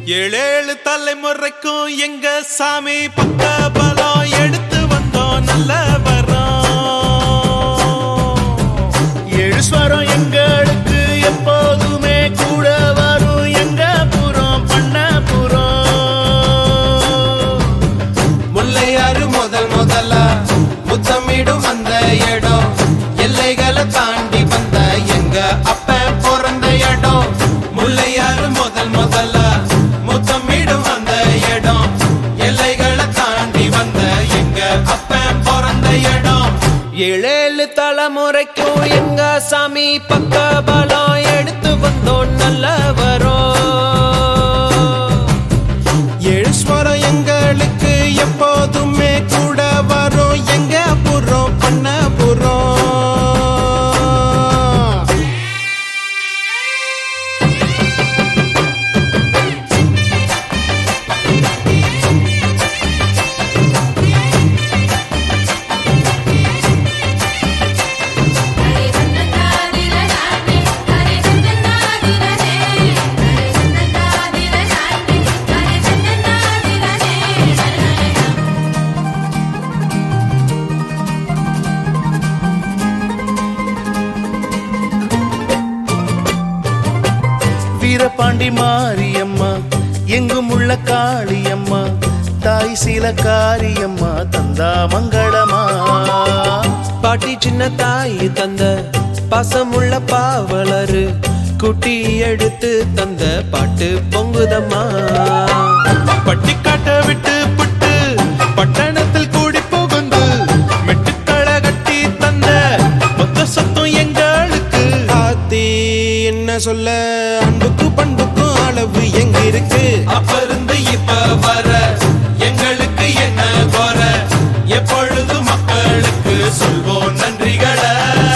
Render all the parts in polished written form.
ஏழேழு தலைமுறைக்கும் எங்க சாமி பக்க பலம் எடுத்து வந்தோம் நல்ல வரோம். ஏழு ஸ்வரம் எங்களுக்கு எப்போதுமே கூட வரும் எங்க புறம் பண்ண புறம். முல்லையாறு முதலா முத்தமிடும் அந்த இடம் எல்லைகளை தாண்டி வந்த எங்க அப்ப பிறந்த இடம். முல்லையாறு முதலா முத்தமிடும் அந்த இடம் எல்லைகளை தாண்டி வந்த எங்க அப்ப பிறந்த இடம். ஏழேழு தலைமுறைக்கும் எங்க சாமி பக்க பலம் எடுத்து வந்தோம் நல்ல வரோம். ஏழு ஸ்வரம் எங்களுக்கு எப்போதுமே கூட வரும் எங்க புறம் பண்ண புறம். வீரபாண்டி மாரியம்மா எங்கும் உள்ள காளியம்மா தாய் சில காரியம்மா தந்தா மங்களமா. பாட்டி சின்ன தாய் தந்த பாசமுள்ள பாவலரு குட்டி எடுத்து தந்த பாட்டு பொங்குதம்மா. பட்டிக்காட்ட விட்டு புட்டு பட்டணத்தில் கூடி புகுந்து மெட்டுக்களை கட்டி தந்த மொத்த சொத்தம் எங்களுக்கு. ஆத்தி என்ன சொல்ல அன்புக்கு பண்புக்கும் அளவு எங்க இருக்கு. அப்ப இருந்து இப்ப வர எங்களுக்கு என்ன குற எப்பொழுது மக்களுக்கு சொல்வோம் நன்றிகளை.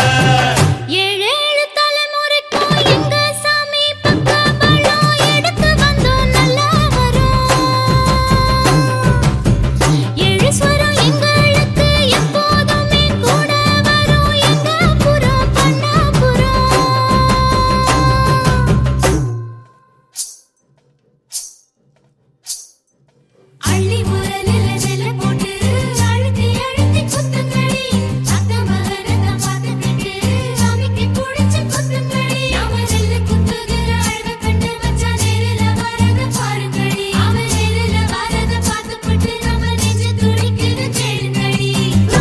ஏழேழு தலைமுறைக்கும் எங்க சாமி பக்க பலம் எடுத்து வந்தோம் நல்ல வரோம். ஏழு ஸ்வரம் எங்களுக்கு எப்போதுமே கூட வரும் எங்க புறம் பண்ண புறம். அள்ளி முரலில நெல்ல போட்டு அழுத்தி அழுத்தி குத்துங்கடி. அத்த மகனத பார்த்துக்கிட்டு சாமிக்கு புடிச்சு குத்துங்கடி. அவன் நெல்ல குத்துகிற அழக கண்டு வச்சா நேரில வரத பாருங்கடி. அவன் நேரில வரத பார்த்துக்கிட்டு நம்ம நெஞ்சு துடிக்குது கேளுங்கடி.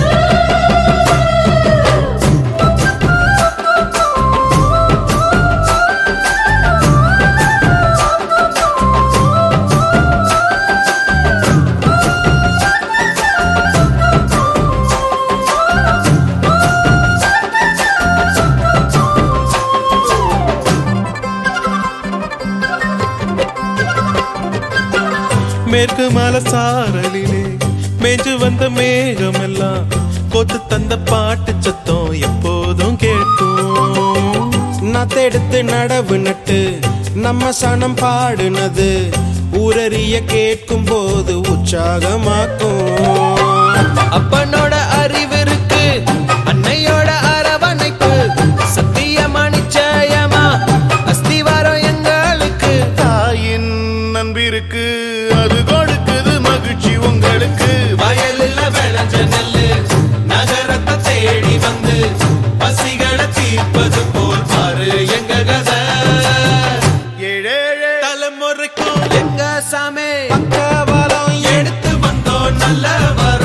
மேற்கு மலை சாரலிலே மேஞ்சு வந்த மேகம் எல்லாம் கோத்து தந்த பாட்டு சத்தம் எப்போதும் கேட்கும். நத்தெடுத்து நடவு நட்டு நம்ம சனம் பாடுனது ஊரறிய கேட்கும் போது உற்சாகமாக்கும். அப்பனோட அறிவு இருக்கு அன்னையோட அரவணைப்பு சத்தியமா நிச்சயமா அஸ்திவாரம் எங்களுக்கு. தாயின் நம்பிருக்கு அது கொடுக்குது மகிழ்ச்சி உங்களுக்கு. வயலில் விளைஞ்ச நெல்லு நகரத்தை தேடி வந்து பசிகளை தீர்ப்பது போல் பாரு எங்க கதை. ஏழேழு தலைமுறைக்கும் எங்க சாமி பக்க பலம் எடுத்து வந்தோம் நல்ல வரோம்.